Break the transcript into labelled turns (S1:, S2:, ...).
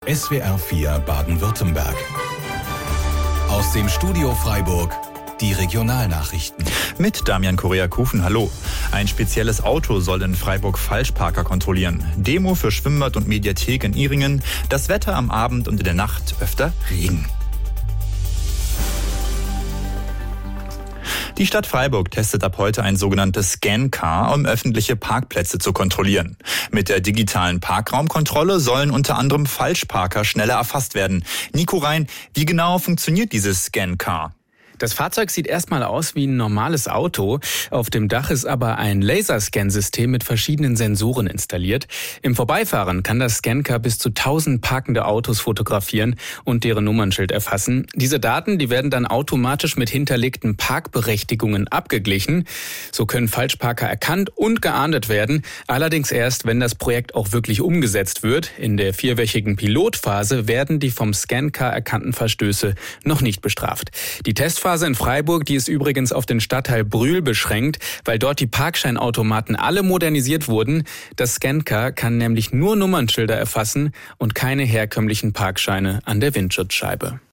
S1: SWR 4 Baden-Württemberg. Aus dem Studio Freiburg die Regionalnachrichten.
S2: Mit Damian Korea-Kufen, hallo. Ein spezielles Auto soll in Freiburg Falschparker kontrollieren. Demo für Schwimmbad und Mediathek in Ihringen. Das Wetter am Abend und in der Nacht öfter Regen. Die Stadt Freiburg testet ab heute ein sogenanntes Scan-Car, um öffentliche Parkplätze zu kontrollieren. Mit der digitalen Parkraumkontrolle sollen unter anderem Falschparker schneller erfasst werden. Nico Rhein, wie genau funktioniert dieses Scan-Car?
S3: Das Fahrzeug sieht erstmal aus wie ein normales Auto. Auf dem Dach ist aber ein Laserscan-System mit verschiedenen Sensoren installiert. Im Vorbeifahren kann das Scancar bis zu 1000 parkende Autos fotografieren und deren Nummernschild erfassen. Diese Daten, die werden dann automatisch mit hinterlegten Parkberechtigungen abgeglichen. So können Falschparker erkannt und geahndet werden. Allerdings erst, wenn das Projekt auch wirklich umgesetzt wird. In der 4-wöchigen Pilotphase werden die vom Scancar erkannten Verstöße noch nicht bestraft. Die Testphase in Freiburg, die ist übrigens auf den Stadtteil Brühl beschränkt, weil dort die Parkscheinautomaten alle modernisiert wurden. Das Scancar kann nämlich nur Nummernschilder erfassen und keine herkömmlichen Parkscheine an der Windschutzscheibe.